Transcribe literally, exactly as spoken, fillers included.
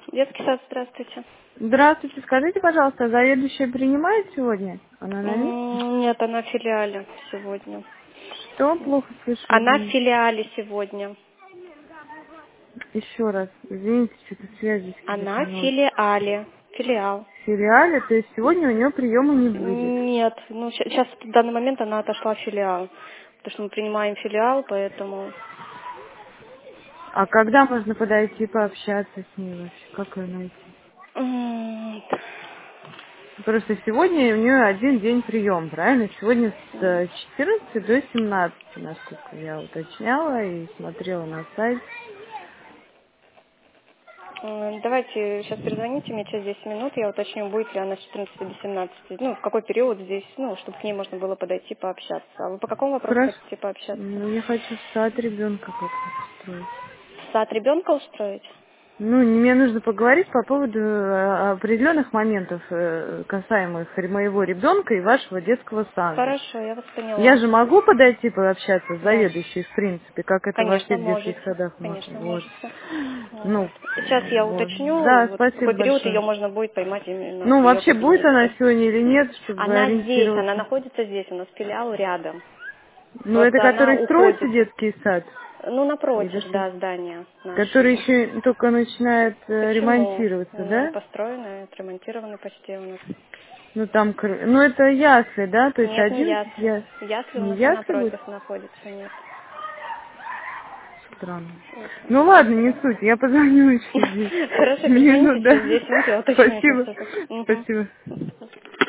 Детский сад, здравствуйте. Здравствуйте, скажите, пожалуйста, заведующая принимает сегодня? Она на месте? М, Нет, она в филиале сегодня. Что? Плохо слышу, Она в извините. филиале сегодня. Еще раз, извините, что-то связь здесь какая-то Она в не очень. филиале. Филиал. В сериале, то есть сегодня у нее приема не будет. Нет, ну сейчас в данный момент она отошла в филиал. Потому что мы принимаем филиал, поэтому... А когда можно подойти пообщаться с ней вообще? Как ее найти? М, Просто сегодня у нее один день прием, правильно? Сегодня с э, четырнадцати до семнадцати, насколько я уточняла и смотрела на сайт. м, Давайте сейчас перезвоните мне через десять минут, я уточню, будет ли она с четырнадцати до семнадцати. Ну, в какой период здесь, ну, чтобы к ней можно было подойти пообщаться. А вы по какому вопросу Хорошо. хотите пообщаться? Ну, я хочу в сад ребенка как-то устроить. Сад ребенка устроить? Ну, мне нужно поговорить по поводу э, определенных моментов, э, касаемых моего ребенка и вашего детского сада. Хорошо, я вас Я поняла. же могу подойти пообщаться с Да, заведующей, в принципе, как это во конечно, всех детских можете. садах можно. Конечно, Вот. можете. Ну, Вот. Сейчас я вот. уточню, Да, вот в какой спасибо период ее большое. можно будет поймать именно в Ну, ее вообще, будет она кабинете. сегодня или нет, чтобы Она здесь, она ориентироваться? находится здесь, у нас филиал рядом. Ну, это Просто она который строится уходит. детский сад? Ну, Или напротив, что? да, здания Который нашего. еще только начинает э, Почему? ремонтироваться, Он да? построенный, отремонтированный почти у нас. Ну там, кр- ну это ясли, да? То есть Нет, не одиннадцать ясли. я... Ясли у Не нас ясли будет? напротив находится, нет. Странно. Вот, Ну ладно, не суть, я позвоню еще через Хорошо, десять минут, перезвоните да. через десять минут, я уточню, если Спасибо. что-то. Спасибо. Мгм.